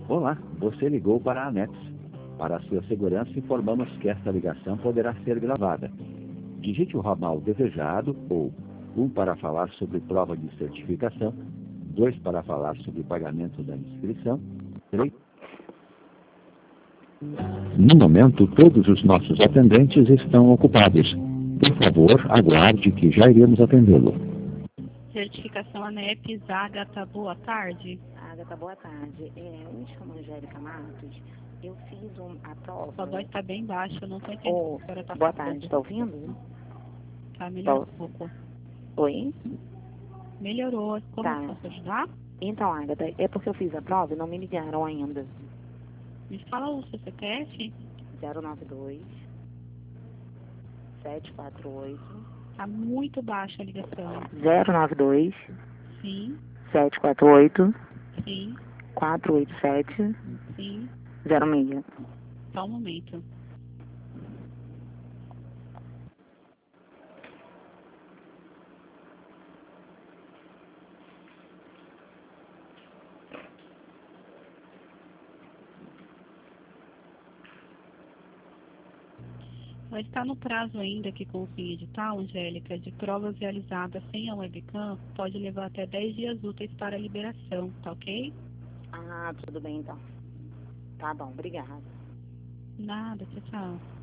Olá, você ligou para a ANEPS. Para a sua segurança, informamos que esta ligação poderá ser gravada. Digite o ramal desejado ou 1 para falar sobre prova de certificação, 2 para falar sobre pagamento da inscrição, 3... No momento, todos os nossos atendentes estão ocupados. Por favor, aguarde que já iremos atendê-lo. Certificação ANEPS, Agatha, boa tarde. Agatha, boa tarde. Eu me chamo Angélica Matos. Eu fiz a prova. Sua voz está bem baixa, eu não estou entendendo o que a senhora está boa falando. tarde, está ouvindo? Tá, melhorou um pouco. Oi? Melhorou. Como Tá. eu posso ajudar? Então, Agatha, é porque eu fiz a prova e não me ligaram ainda. Me fala o seu CPF. 092 748 Tá muito baixa a ligação. 092 Sim, 748 sim, 487 sim. 06. Só um momento. Ela está no prazo ainda que consta em edital, Angélica, de provas realizadas sem a webcam, pode levar até 10 dias úteis para a liberação, tá ok? Ah, tudo bem então. Tá bom, obrigada. Nada, tchau, tchau.